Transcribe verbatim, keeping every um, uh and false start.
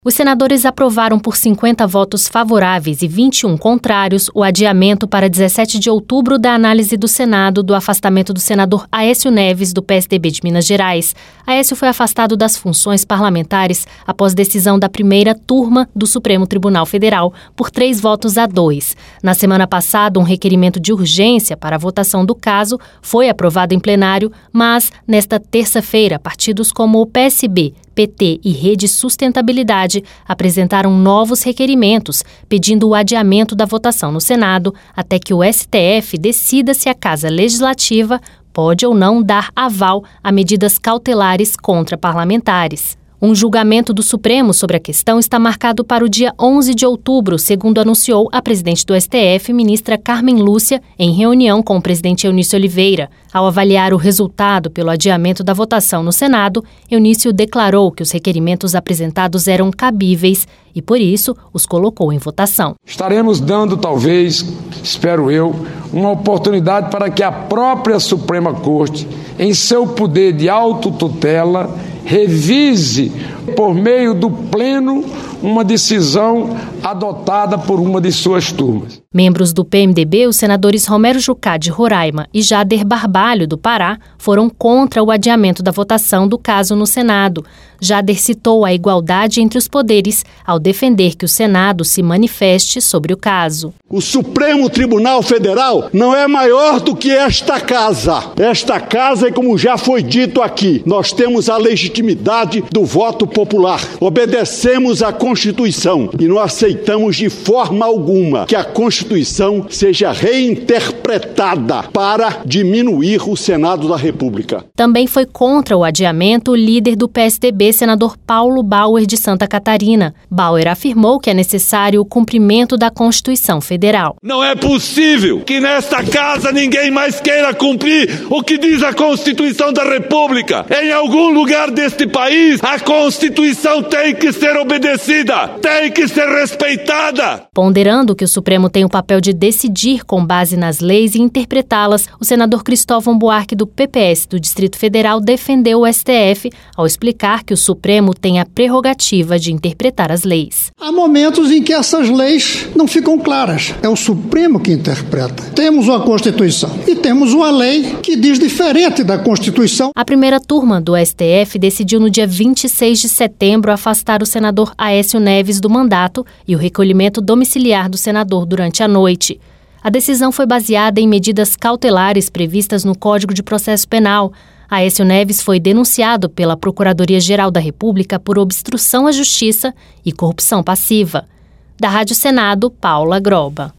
Os senadores aprovaram por cinquenta votos favoráveis e vinte e um contrários o adiamento para dezessete de outubro da análise do Senado do afastamento do senador Aécio Neves, do P S D B de Minas Gerais. Aécio foi afastado das funções parlamentares após decisão da primeira turma do Supremo Tribunal Federal por três votos a dois. Na semana passada, um requerimento de urgência para a votação do caso foi aprovado em plenário, mas, nesta terça-feira, partidos como o P S B, P T e Rede Sustentabilidade apresentaram novos requerimentos pedindo o adiamento da votação no Senado até que o S T F decida se a Casa Legislativa pode ou não dar aval a medidas cautelares contra parlamentares. Um julgamento do Supremo sobre a questão está marcado para o dia onze de outubro, segundo anunciou a presidente do S T F, ministra Carmen Lúcia, em reunião com o presidente Eunício Oliveira. Ao avaliar o resultado pelo adiamento da votação no Senado, Eunício declarou que os requerimentos apresentados eram cabíveis e, por isso, os colocou em votação. Estaremos dando, talvez, espero eu, uma oportunidade para que a própria Suprema Corte, em seu poder de autotutela, revise, por meio do Pleno, uma decisão adotada por uma de suas turmas. Membros do P M D B, os senadores Romero Jucá, de Roraima, e Jader Barbalho, do Pará, foram contra o adiamento da votação do caso no Senado. Jader citou a igualdade entre os poderes ao defender que o Senado se manifeste sobre o caso. O Supremo Tribunal Federal não é maior do que esta casa. Esta casa, é como já foi dito aqui, nós temos a legitimidade do voto popular. Obedecemos à Constituição e não aceitamos de forma alguma que a Constituição seja reinterpretada para diminuir o Senado da República. Também foi contra o adiamento o líder do P S D B, senador Paulo Bauer, de Santa Catarina. Bauer afirmou que é necessário o cumprimento da Constituição Federal. Não é possível que nesta casa ninguém mais queira cumprir o que diz a Constituição da República. Em algum lugar deste país, a Constituição tem que ser obedecida, tem que ser respeitada. Ponderando que o Supremo tem o papel de decidir com base nas leis e interpretá-las, o senador Cristóvão Buarque, do P P S do Distrito Federal, defendeu o S T F ao explicar que o Supremo tem a prerrogativa de interpretar as leis. Há momentos em que essas leis não ficam claras. É o Supremo que interpreta. Temos uma Constituição e temos uma lei que diz diferente da Constituição. A primeira turma do S T F decidiu no dia vinte e seis de setembro afastar o senador Aécio Neves do mandato e o recolhimento domiciliar do senador durante a noite. A decisão foi baseada em medidas cautelares previstas no Código de Processo Penal. Aécio Neves foi denunciado pela Procuradoria-Geral da República por obstrução à justiça e corrupção passiva. Da Rádio Senado, Paula Groba.